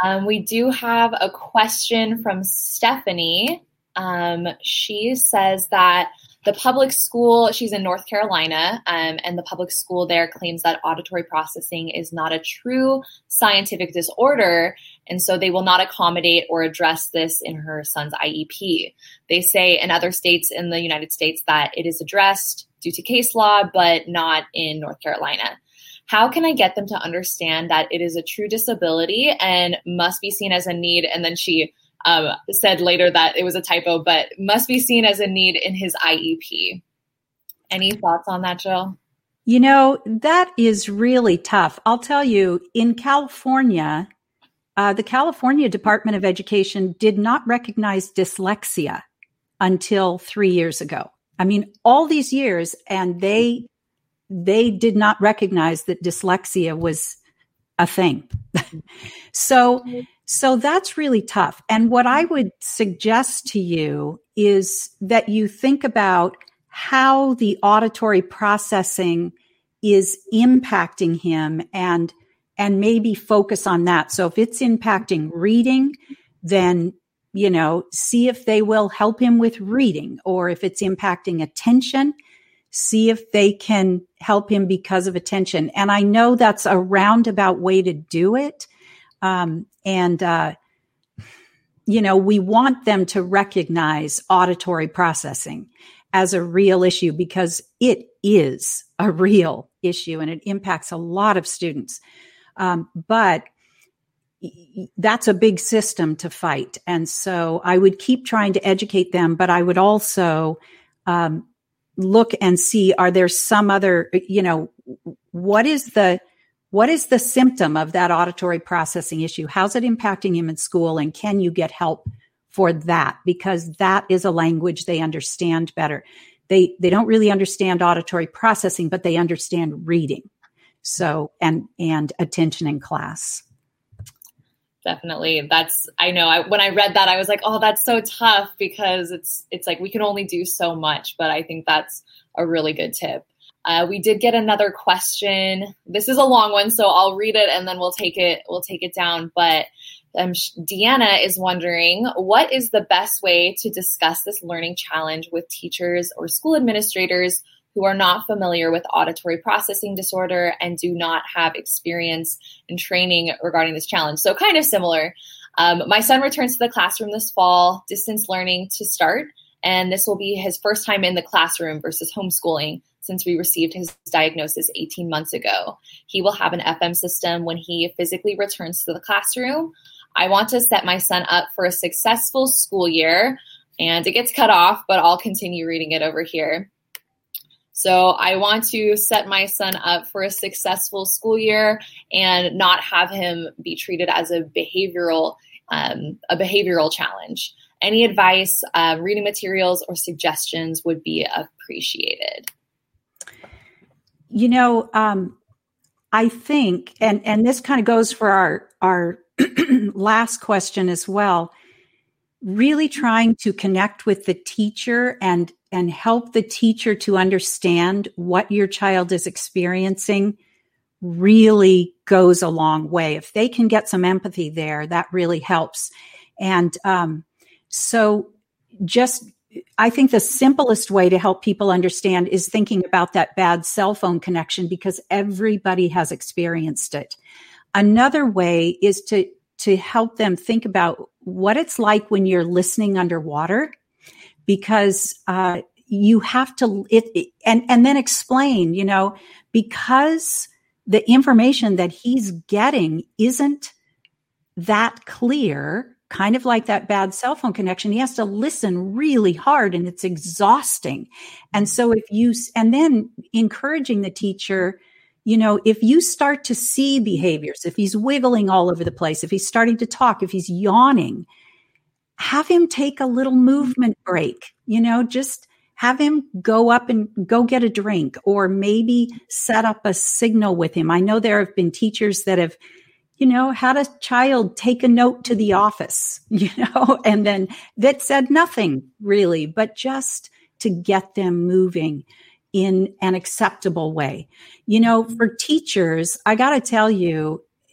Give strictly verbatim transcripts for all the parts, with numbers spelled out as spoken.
Um, we do have a question from Stephanie. Um, she says that the public school, she's in North Carolina, um, and the public school there claims that auditory processing is not a true scientific disorder, and so they will not accommodate or address this in her son's I E P. They say in other states in the United States that it is addressed due to case law, but not in North Carolina. How can I get them to understand that it is a true disability and must be seen as a need? And then she um, said later that it was a typo, but must be seen as a need in his I E P. Any thoughts on that, Jill? You know, that is really tough. I'll tell you, in California, uh, the California Department of Education did not recognize dyslexia until three years ago. I mean, all these years, and they they did not recognize that dyslexia was a thing. so, so that's really tough. And what I would suggest to you is that you think about how the auditory processing is impacting him and, and maybe focus on that. So if it's impacting reading, then, you know, see if they will help him with reading, or if it's impacting attention, see if they can help him because of attention. And I know that's a roundabout way to do it. Um, and, uh, you know, we want them to recognize auditory processing as a real issue because it is a real issue and it impacts a lot of students. Um, but that's a big system to fight. And so I would keep trying to educate them, but I would also, um, look and see, are there some other, you know, what is the, what is the symptom of that auditory processing issue? How's it impacting him in school? And can you get help for that? Because that is a language they understand better. They, they don't really understand auditory processing, but they understand reading. So, and, and attention in class. Definitely. That's, I know I, when I read that, I was like, oh, that's so tough because it's, it's like, we can only do so much, but I think that's a really good tip. Uh, we did get another question. This is a long one, so I'll read it and then we'll take it, we'll take it down. But um, Deanna is wondering, what is the best way to discuss this learning challenge with teachers or school administrators who are not familiar with auditory processing disorder and do not have experience in training regarding this challenge? So kind of similar. Um, my son returns to the classroom this fall, distance learning to start, and this will be his first time in the classroom versus homeschooling since we received his diagnosis eighteen months ago. He will have an F M system when he physically returns to the classroom. I want to set my son up for a successful school year, and it gets cut off, but I'll continue reading it over here. So I want to set my son up for a successful school year and not have him be treated as a behavioral um, a behavioral challenge. Any advice, uh, reading materials, or suggestions would be appreciated. You know, um, I think, and, and this kind of goes for our, our last question as well, really trying to connect with the teacher and and help the teacher to understand what your child is experiencing really goes a long way. If they can get some empathy there, that really helps. And um, so just, I think the simplest way to help people understand is thinking about that bad cell phone connection because everybody has experienced it. Another way is to, to help them think about what it's like when you're listening underwater. Because uh, you have to, it, it, and, and then explain, you know, because the information that he's getting isn't that clear, kind of like that bad cell phone connection. He has to listen really hard and it's exhausting. And so if you, and then encouraging the teacher, you know, if you start to see behaviors, if he's wiggling all over the place, if he's starting to talk, if he's yawning, have him take a little movement break, you know, just have him go up and go get a drink or maybe set up a signal with him. I know there have been teachers that have, you know, had a child take a note to the office, you know, and then that said nothing really, but just to get them moving in an acceptable way. You know, for teachers, I got to tell you,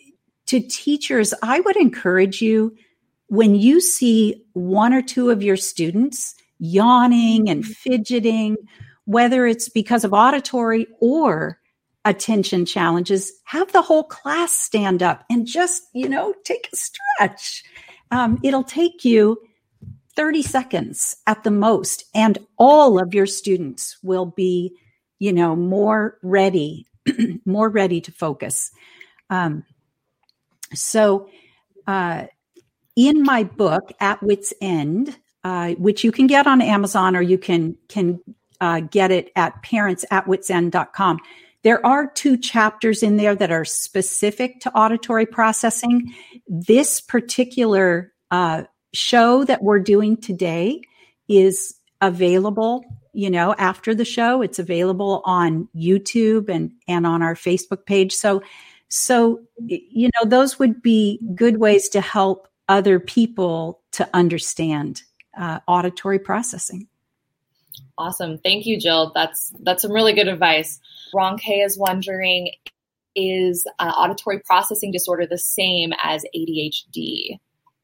to teachers, I would encourage you, when you see one or two of your students yawning and fidgeting, whether it's because of auditory or attention challenges, have the whole class stand up and just, you know, take a stretch. Um, it'll take you thirty seconds at the most, and all of your students will be, you know, more ready, more ready to focus. Um, so, uh, in my book, At Wit's End, uh, which you can get on Amazon or you can can uh, get it at parents at wits end dot com, there are two chapters in there that are specific to auditory processing. This particular uh, show that we're doing today is available, you know, after the show. It's available on YouTube and, and on our Facebook page. So, so, you know, those would be good ways to help other people to understand uh, auditory processing. Awesome. Thank you, Jill. That's, that's some really good advice. Ron K is wondering, is uh, auditory processing disorder the same as A D H D?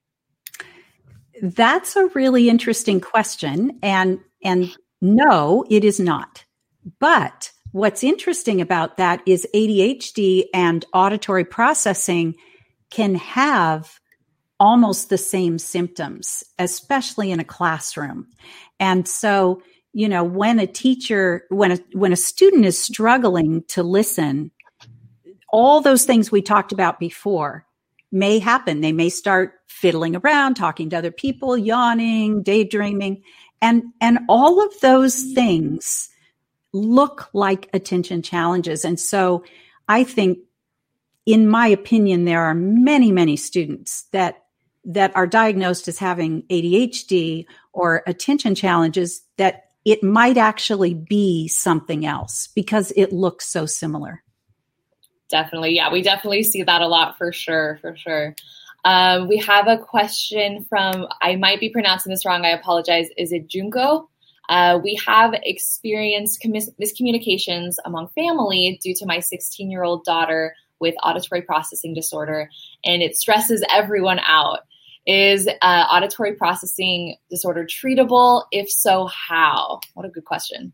That's a really interesting question. And, and no, it is not. But what's interesting about that is A D H D and auditory processing can have almost the same symptoms, especially in a classroom. And so, you know, when a teacher, when a, when a student is struggling to listen, all those things we talked about before may happen. They may start fiddling around, talking to other people, yawning, daydreaming, and, and all of those things look like attention challenges. And so I think, in my opinion, there are many, many students that that are diagnosed as having A D H D or attention challenges that it might actually be something else because it looks so similar. Definitely. Yeah, we definitely see that a lot for sure, for sure. Um, we have a question from, I might be pronouncing this wrong, I apologize. Is it Junko? Uh, we have experienced mis- miscommunications among family due to my sixteen-year-old daughter with auditory processing disorder, and it stresses everyone out. Is uh, auditory processing disorder treatable? If so, how? What a good question.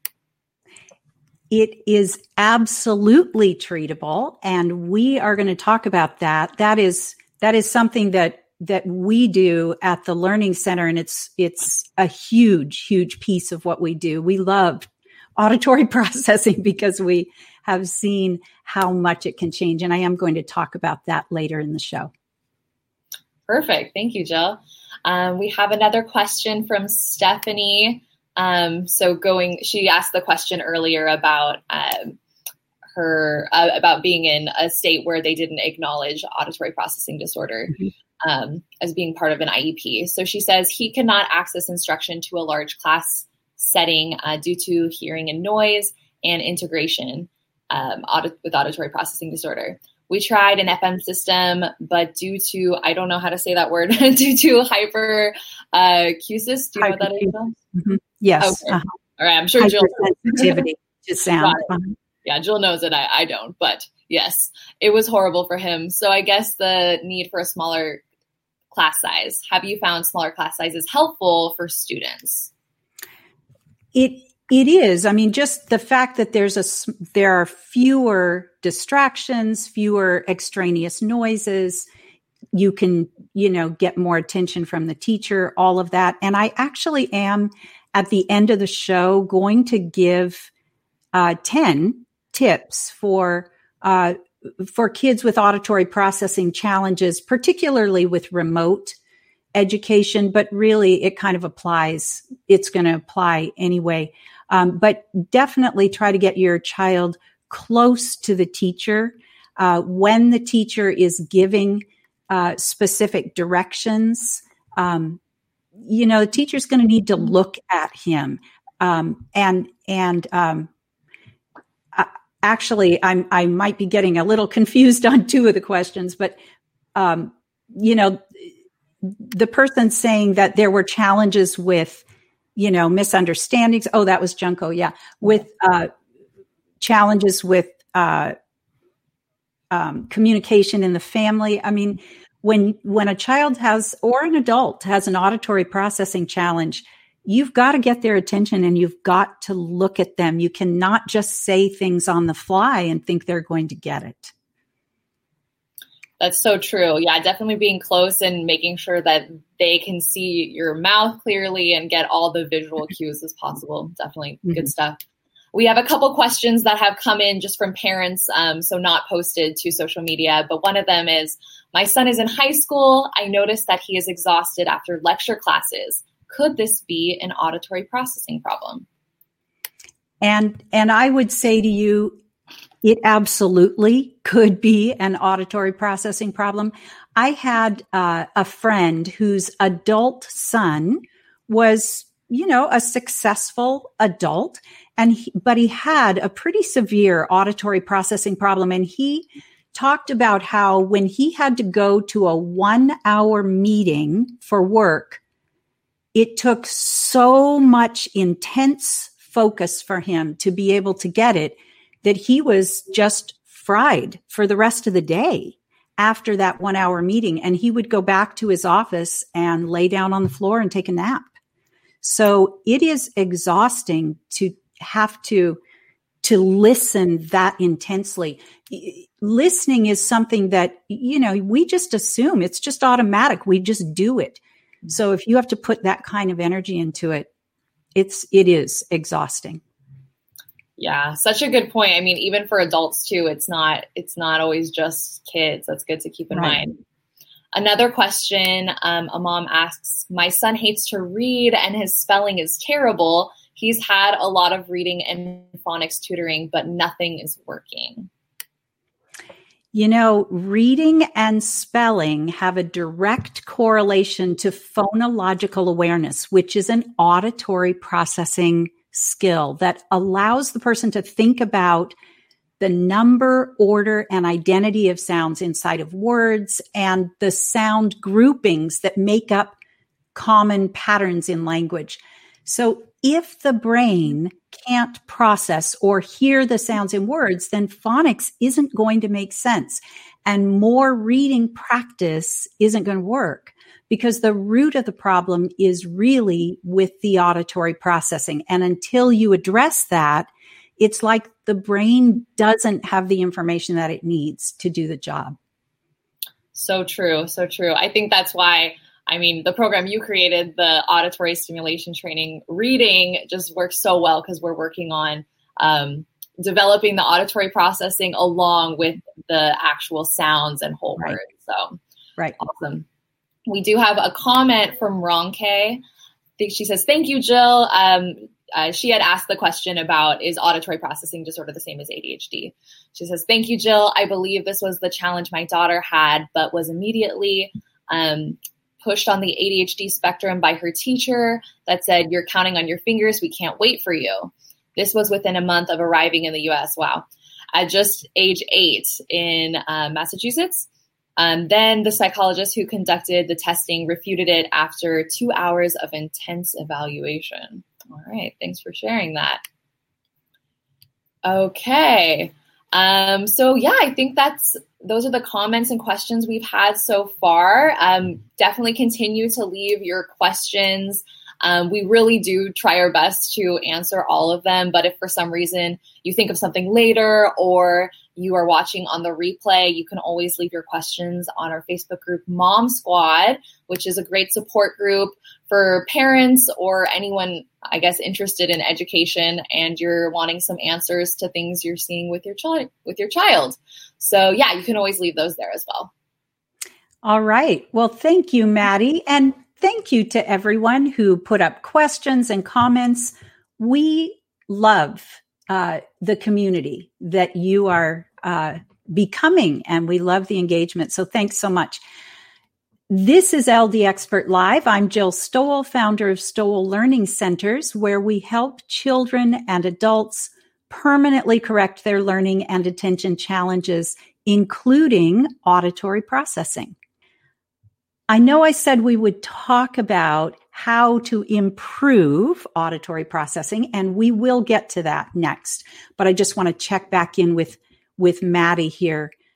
It is absolutely treatable, and we are going to talk about that. That is that is something that that we do at the Learning Center, and it's it's a huge, huge piece of what we do. We love auditory processing because we have seen how much it can change, and I am going to talk about that later in the show. Perfect. Thank you, Jill. Um, we have another question from Stephanie. Um, so going, she asked the question earlier about um, her, uh, about being in a state where they didn't acknowledge auditory processing disorder mm-hmm. um, as being part of an I E P. So she says he cannot access instruction to a large class setting uh, due to hearing and noise and integration um, audit- with auditory processing disorder. We tried an F M system, but due to, I don't know how to say that word, due to hyper uh, acusis, do you know what that is? Mm-hmm. Yes. Okay. Uh-huh. All right. I'm sure Jill. Hypersensitivity to sound. Uh-huh. Yeah, Jill knows it. I, I don't, but yes, it was horrible for him. So I guess the need for a smaller class size. Have you found smaller class sizes helpful for students? It It is. I mean, just the fact that there's a, there are fewer distractions, fewer extraneous noises, you can, you know, get more attention from the teacher, all of that. And I actually am at the end of the show going to give uh, ten tips for, uh, for kids with auditory processing challenges, particularly with remote education, but really it kind of applies. It's going to apply anyway. Um, but definitely try to get your child close to the teacher. Uh, when the teacher is giving uh, specific directions, um, you know, the teacher's going to need to look at him. Um, and and um, uh, actually, I'm, I might be getting a little confused on two of the questions, but, um, you know, the person saying that there were challenges with, you know, misunderstandings. Oh, that was Junko. Yeah. With, uh, challenges with, uh, um, communication in the family. I mean, when when a child has, or an adult has, an auditory processing challenge, you've got to get their attention and you've got to look at them. You cannot just say things on the fly and think they're going to get it. That's so true. Yeah, definitely being close and making sure that they can see your mouth clearly and get all the visual cues as possible. Definitely mm-hmm. good stuff. We have a couple questions that have come in just from parents, um, so not posted to social media. But one of them is, my son is in high school. I noticed that he is exhausted after lecture classes. Could this be an auditory processing problem? And and I would say to you, it absolutely could be an auditory processing problem. I had uh, a friend whose adult son was, you know, a successful adult, and he, but he had a pretty severe auditory processing problem. And he talked about how when he had to go to a one-hour meeting for work, it took so much intense focus for him to be able to get it that he was just fried for the rest of the day after that one hour meeting. And he would go back to his office and lay down on the floor and take a nap. So it is exhausting to have to, to listen that intensely. Listening is something that, you know, we just assume it's just automatic. We just do it. So if you have to put that kind of energy into it, it's, it is exhausting. Yeah, such a good point. I mean, even for adults too, it's not, it's not always just kids. That's good to keep in right. mind. Another question, um, a mom asks, my son hates to read and his spelling is terrible. He's had a lot of reading and phonics tutoring, but nothing is working. You know, reading and spelling have a direct correlation to phonological awareness, which is an auditory processing skill that allows the person to think about the number, order, and identity of sounds inside of words and the sound groupings that make up common patterns in language. So if the brain can't process or hear the sounds in words, then phonics isn't going to make sense. And more reading practice isn't going to work because the root of the problem is really with the auditory processing. And until you address that, it's like the brain doesn't have the information that it needs to do the job. So true. So true. I think that's why, I mean, the program you created, the auditory stimulation training, reading just works so well because we're working on um, developing the auditory processing along with the actual sounds and whole right. words. So right. awesome. We do have a comment from Ronke. I think she says, thank you, Jill. Um, uh, she had asked the question about, is auditory processing disorder the same as A D H D? She says, thank you, Jill. I believe this was the challenge my daughter had, but was immediately um, pushed on the A D H D spectrum by her teacher that said, you're counting on your fingers. We can't wait for you. This was within a month of arriving in the U S. Wow. At just age eight in uh, Massachusetts. Um, then the psychologist who conducted the testing refuted it after two hours of intense evaluation. All right. Thanks for sharing that. Okay. Um, so yeah, I think that's, those are the comments and questions we've had so far. Um, definitely continue to leave your questions. Um, we really do try our best to answer all of them, but if for some reason you think of something later or you are watching on the replay, you can always leave your questions on our Facebook group, Mom Squad, which is a great support group for parents or anyone, I guess, interested in education and you're wanting some answers to things you're seeing with your child. With your child. So yeah, you can always leave those there as well. All right. Well, thank you, Maddie. And thank you to everyone who put up questions and comments. We love uh, the community that you are uh, becoming, and we love the engagement. So thanks so much. This is L D Expert Live. I'm Jill Stowell, founder of Stowell Learning Centers, where we help children and adults permanently correct their learning and attention challenges, including auditory processing. I know I said we would talk about how to improve auditory processing, and we will get to that next. But I just want to check back in with, with Maddie here.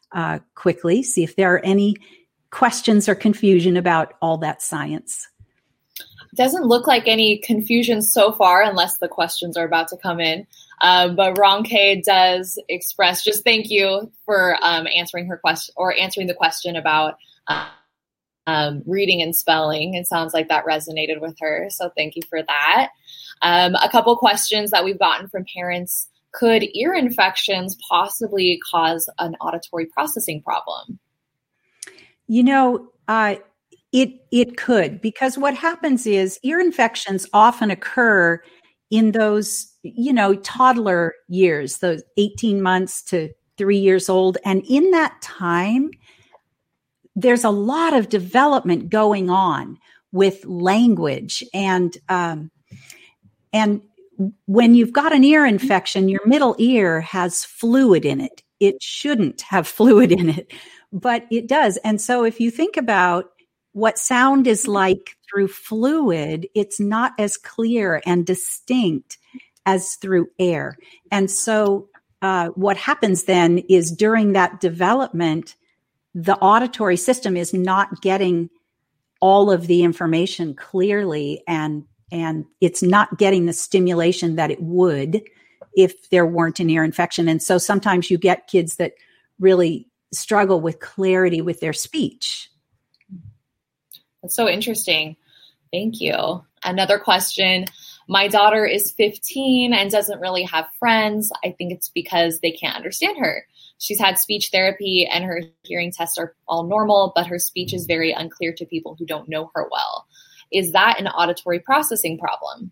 uh, quickly, see if there are any questions or confusion about all that science. Doesn't look like any confusion so far, unless the questions are about to come in. Um, but Ronke does express just thank you for um, answering her question or answering the question about uh, um, reading and spelling. It sounds like that resonated with her. So thank you for that. Um, a couple questions that we've gotten from parents. Could ear infections possibly cause an auditory processing problem? You know, uh, it it could, because what happens is ear infections often occur in those, you know, toddler years, those eighteen months to three years old. And in that time, there's a lot of development going on with language. And, um, and when you've got an ear infection, your middle ear has fluid in it. It shouldn't have fluid in it, but it does. And so if you think about what sound is like through fluid, it's not as clear and distinct as through air. And so uh, what happens then is during that development, the auditory system is not getting all of the information clearly, and and it's not getting the stimulation that it would if there weren't an ear infection. And so sometimes you get kids that really struggle with clarity with their speech. That's so interesting. Thank you. Another question. My daughter is fifteen and doesn't really have friends. I think it's because they can't understand her. She's had speech therapy and her hearing tests are all normal, but her speech is very unclear to people who don't know her well. Is that an auditory processing problem?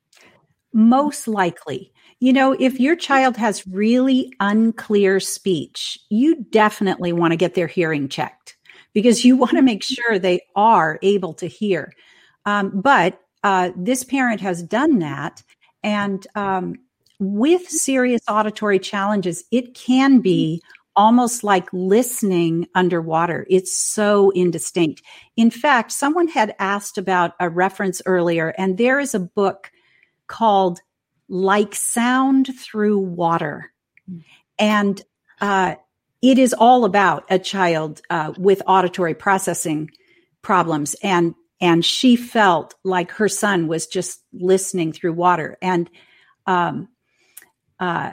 Most likely. You know, if your child has really unclear speech, you definitely want to get their hearing checked, because you want to make sure they are able to hear. Um, but uh, this parent has done that. And um, with serious auditory challenges, it can be almost like listening underwater. It's so indistinct. In fact, someone had asked about a reference earlier, and there is a book called Like Sound Through Water. And uh, it is all about a child uh, with auditory processing problems. And and she felt like her son was just listening through water. And um, uh,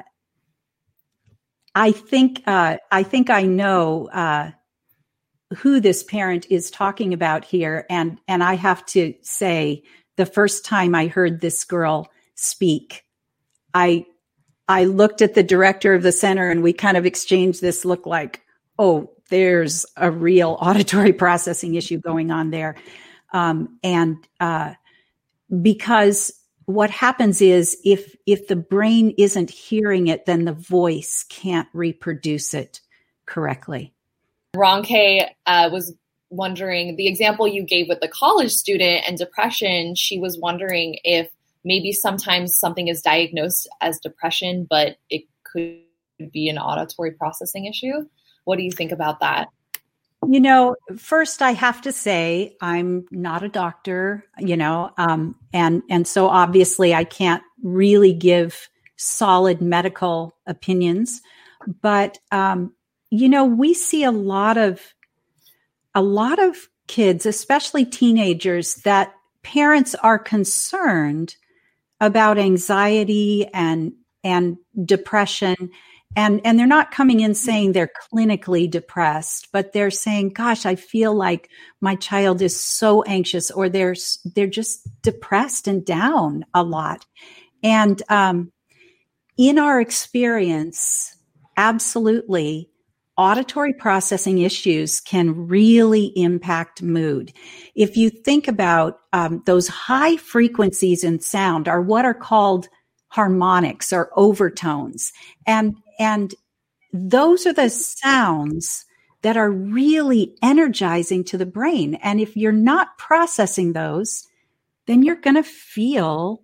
I think uh, I think I know uh, who this parent is talking about here. And and I have to say, the first time I heard this girl speak, I I looked at the director of the center and we kind of exchanged this look like, oh, there's a real auditory processing issue going on there. Um, and uh, because what happens is if if the brain isn't hearing it, then the voice can't reproduce it correctly. Ronke uh, was wondering, the example you gave with the college student and depression, she was wondering if maybe sometimes something is diagnosed as depression, but it could be an auditory processing issue. What do you think about that? You know, first I have to say I'm not a doctor, you know, um, and and so obviously I can't really give solid medical opinions. But um, you know, we see a lot of a lot of kids, especially teenagers, that parents are concerned about anxiety and and depression. And, and they're not coming in saying they're clinically depressed, but they're saying, gosh, I feel like my child is so anxious, or they're, they're just depressed and down a lot. And um, in our experience, absolutely, auditory processing issues can really impact mood. If you think about um, those high frequencies in sound are what are called harmonics or overtones. And And those are the sounds that are really energizing to the brain. And if you're not processing those, then you're going to feel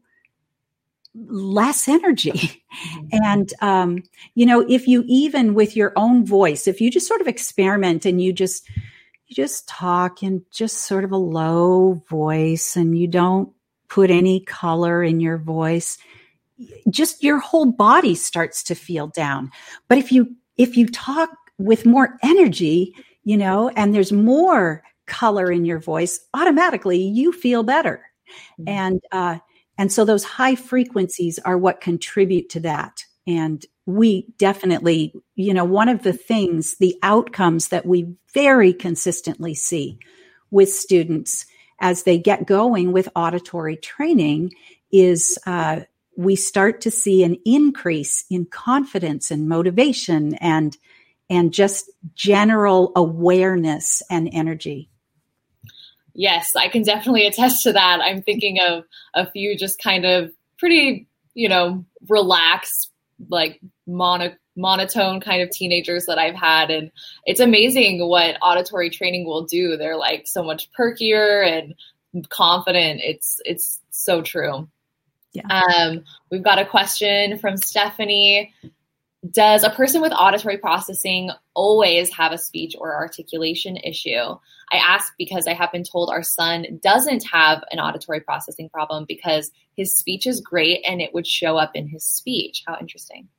less energy. Mm-hmm. And, um, you know, if you even with your own voice, if you just sort of experiment and you just, you just talk in just sort of a low voice and you don't put any color in your voice, just your whole body starts to feel down. But if you if you talk with more energy, you know, and there's more color in your voice, automatically you feel better. Mm-hmm. And, uh, and so those high frequencies are what contribute to that. And we definitely, you know, one of the things, the outcomes that we very consistently see with students as they get going with auditory training is uh, we start to see an increase in confidence and motivation and and just general awareness and energy. Yes, I can definitely attest to that. I'm thinking of a few just kind of pretty, you know, relaxed, like mono, monotone kind of teenagers that I've had. And it's amazing what auditory training will do. They're like so much perkier and confident. It's, it's so true. Yeah. Um, we've got a question from Stephanie. Does a person with auditory processing always have a speech or articulation issue? I ask because I have been told our son doesn't have an auditory processing problem because his speech is great and it would show up in his speech. How interesting.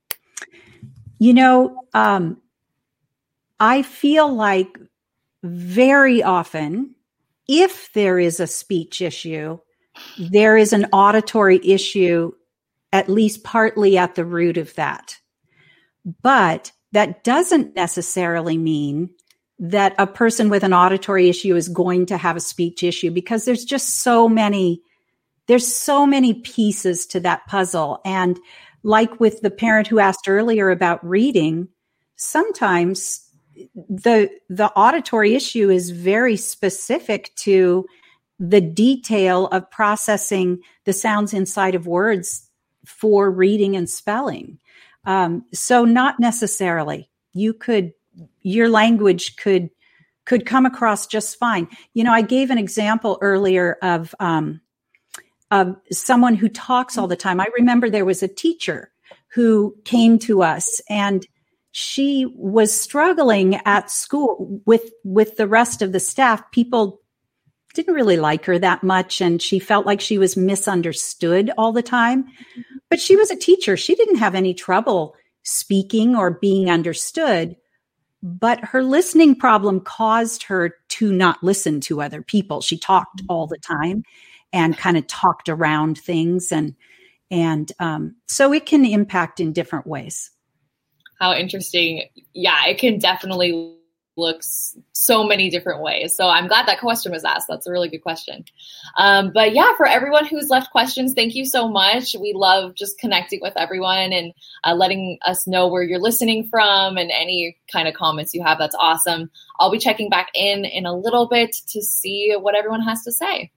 You know, um, I feel like very often, if there is a speech issue, there is an auditory issue, at least partly at the root of that. But that doesn't necessarily mean that a person with an auditory issue is going to have a speech issue, because there's just so many, there's so many pieces to that puzzle. And like with the parent who asked earlier about reading, sometimes the, the auditory issue is very specific to the detail of processing the sounds inside of words for reading and spelling. Um, so not necessarily. You could, your language could, could come across just fine. You know, I gave an example earlier of, um, of someone who talks all the time. I remember there was a teacher who came to us and she was struggling at school with, with the rest of the staff. People didn't really like her that much, and she felt like she was misunderstood all the time. But she was a teacher. She didn't have any trouble speaking or being understood, but her listening problem caused her to not listen to other people. She talked all the time and kind of talked around things. And, and um, so it can impact in different ways. How interesting. Yeah, it can definitely looks so many different ways. So I'm glad that question was asked. That's a really good question. Um, but yeah, for everyone who's left questions, thank you so much. We love just connecting with everyone and uh, letting us know where you're listening from and any kind of comments you have. That's awesome. I'll be checking back in in a little bit to see what everyone has to say.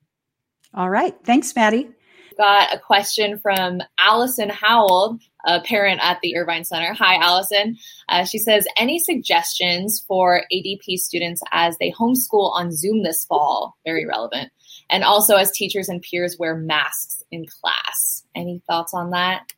All right. Thanks, Maddie. Got a question from Allison Howell, a parent at the Irvine Center. Hi, Allison. Uh, she says, any suggestions for A D P students as they homeschool on Zoom this fall? Very relevant. And also as teachers and peers wear masks in class. Any thoughts on that?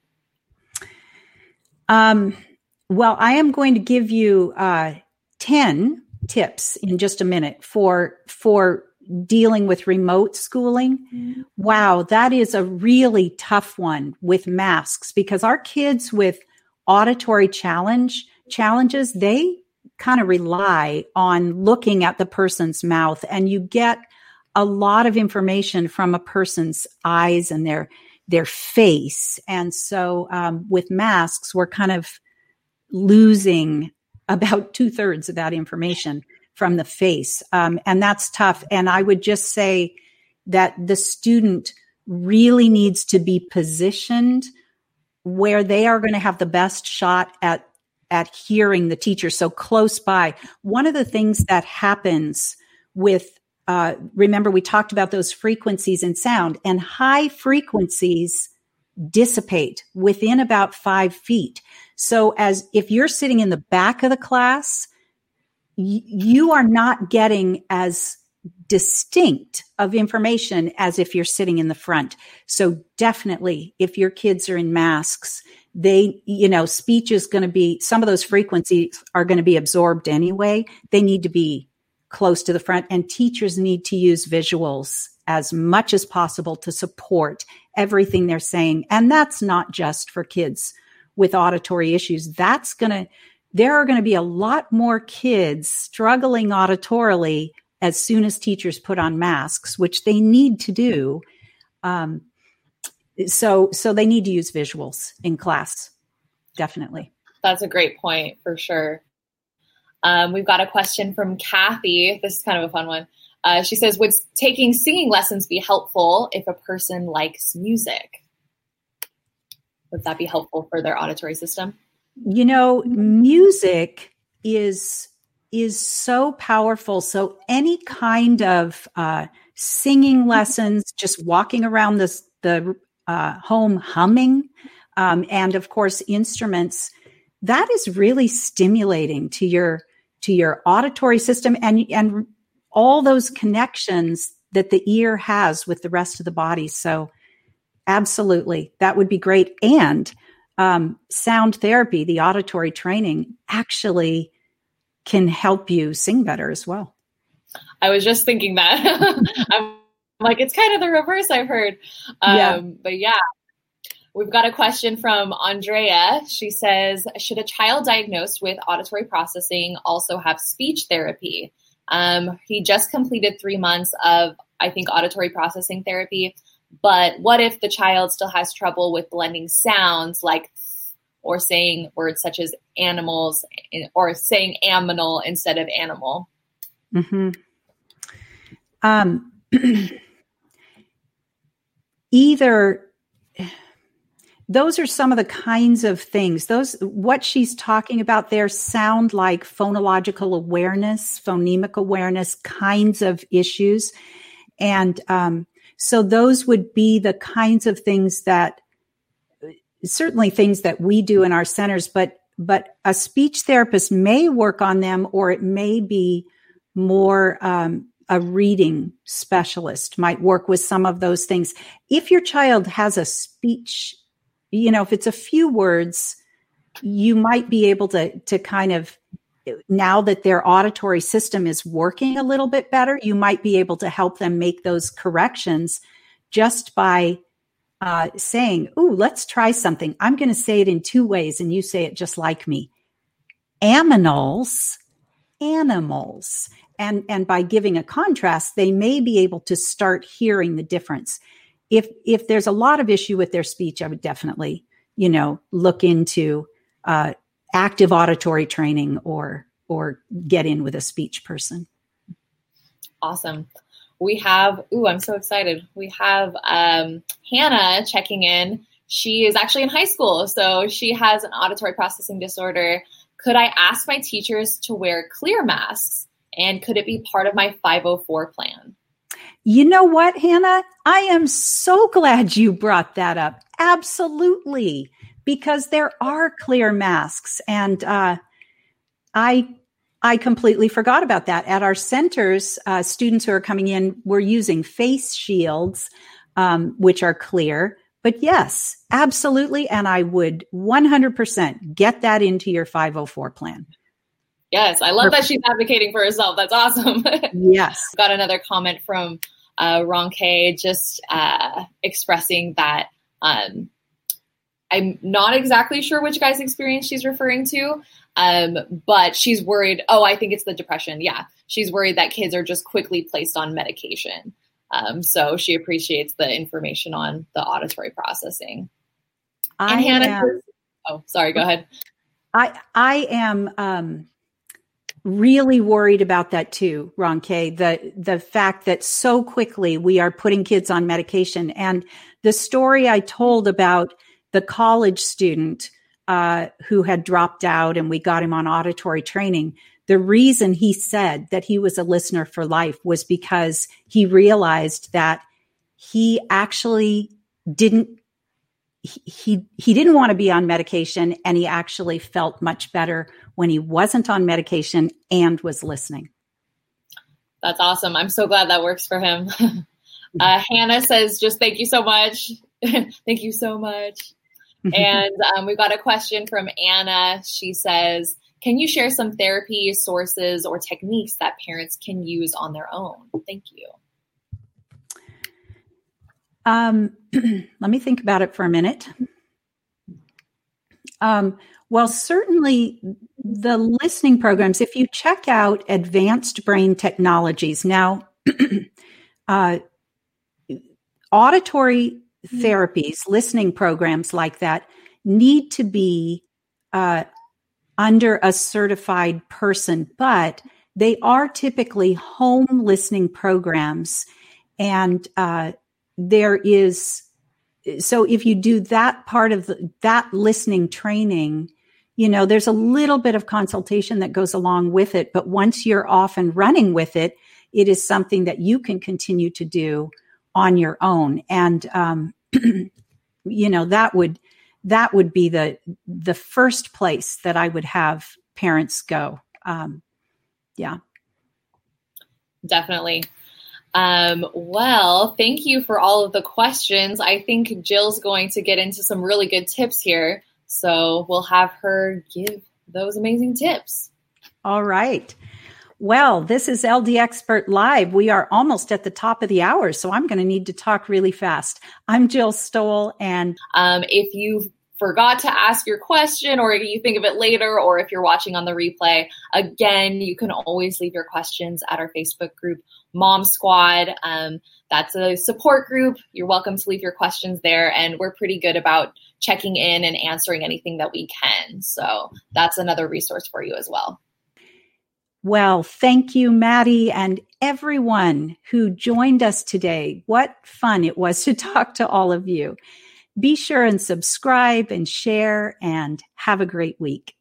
Um, well, I am going to give you uh, ten tips in just a minute for for dealing with remote schooling. Mm-hmm. Wow, that is a really tough one with masks, because our kids with auditory challenge challenges, they kind of rely on looking at the person's mouth, and you get a lot of information from a person's eyes and their their face. And so um, with masks, we're kind of losing about two thirds of that information from the face. Um, and that's tough. And I would just say that the student really needs to be positioned where they are going to have the best shot at, at hearing the teacher. So close by. One of the things that happens with, uh, remember we talked about those frequencies in sound, and high frequencies dissipate within about five feet. So as if you're sitting in the back of the class, you are not getting as distinct of information as if you're sitting in the front. So definitely, if your kids are in masks, they, you know, speech is going to be, some of those frequencies are going to be absorbed anyway. They need to be close to the front, and teachers need to use visuals as much as possible to support everything they're saying. And that's not just for kids with auditory issues. That's going to there are going to be a lot more kids struggling auditorily as soon as teachers put on masks, which they need to do. Um, so, so they need to use visuals in class. Definitely. That's a great point for sure. Um, we've got a question from Kathy. This is kind of a fun one. Uh, she says, would taking singing lessons be helpful if a person likes music? Would that be helpful for their auditory system? You know, music is is so powerful. So any kind of uh, singing lessons, just walking around this, the uh, home humming, um, and of course instruments, that is really stimulating to your to your auditory system and and all those connections that the ear has with the rest of the body. So absolutely, that would be great. And um, sound therapy, the auditory training, actually can help you sing better as well. I was just thinking that. I'm like, it's kind of the reverse, I've heard. Um, yeah. But yeah, we've got a question from Andrea. She says, should a child diagnosed with auditory processing also have speech therapy? Um, he just completed three months of, I think, auditory processing therapy. But what if the child still has trouble with blending sounds like, or saying words such as animals, or saying aminal instead of animal? Mm-hmm. Um, either, those are some of the kinds of things. Those, what she's talking about there sound like phonological awareness, phonemic awareness kinds of issues. And um, so those would be the kinds of things that, certainly things that we do in our centers, but but a speech therapist may work on them, or it may be more um, a reading specialist might work with some of those things. If your child has a speech, you know, if it's a few words, you might be able to to kind of, now that their auditory system is working a little bit better, you might be able to help them make those corrections just by uh, saying, "Ooh, let's try something. I'm going to say it in two ways, and you say it just like me. Aminals, animals." And, and by giving a contrast, they may be able to start hearing the difference. If, if there's a lot of issue with their speech, I would definitely, you know, look into uh, active auditory training or, or get in with a speech person. Awesome. We have, ooh, I'm so excited. We have um, Hannah checking in. She is actually in high school, so she has an auditory processing disorder. Could I ask my teachers to wear clear masks? And could it be part of my five oh four plan? You know what, Hannah? I am so glad you brought that up. Absolutely. Because there are clear masks. And uh, I I completely forgot about that. At our centers, uh, students who are coming in were using face shields, um, which are clear. But yes, absolutely. And I would one hundred percent get that into your five oh four plan. Yes, I love that she's advocating for herself. That's awesome. Yes. Got another comment from uh, Ronke just uh, expressing that um, I'm not exactly sure which guy's experience she's referring to, um, but she's worried. Oh, I think it's the depression. Yeah, she's worried that kids are just quickly placed on medication. Um, so she appreciates the information on the auditory processing. I and Hannah, am, oh, sorry, go ahead. I I am um, really worried about that too, Ronke. The the fact that so quickly we are putting kids on medication, and the story I told about the college student uh, who had dropped out, and we got him on auditory training. The reason he said that he was a listener for life was because he realized that he actually didn't, he, he, he didn't want to be on medication, and he actually felt much better when he wasn't on medication and was listening. That's awesome. I'm so glad that works for him. uh, Hannah says, just thank you so much. Thank you so much. And um, we got a question from Anna. She says, can you share some therapy sources or techniques that parents can use on their own? Thank you. Um, let me think about it for a minute. Um, well, certainly the listening programs, if you check out Advanced Brain Technologies, now uh, auditory therapies, listening programs like that need to be uh, under a certified person, but they are typically home listening programs. And uh, there is, so if you do that part of the, that listening training, you know, there's a little bit of consultation that goes along with it. But once you're off and running with it, it is something that you can continue to do on your own. And, um, you know, that would, that would be the, the first place that I would have parents go. Um, yeah. Definitely. Um, well, thank you for all of the questions. I think Jill's going to get into some really good tips here. So we'll have her give those amazing tips. All right. Well, this is L D Expert Live. We are almost at the top of the hour, so I'm going to need to talk really fast. I'm Jill Stoll, and um, if you forgot to ask your question, or you think of it later, or if you're watching on the replay, again, you can always leave your questions at our Facebook group, Mom Squad. Um, that's a support group. You're welcome to leave your questions there, and we're pretty good about checking in and answering anything that we can. So that's another resource for you as well. Well, thank you, Maddie, and everyone who joined us today. What fun it was to talk to all of you. Be sure and subscribe and share, and have a great week.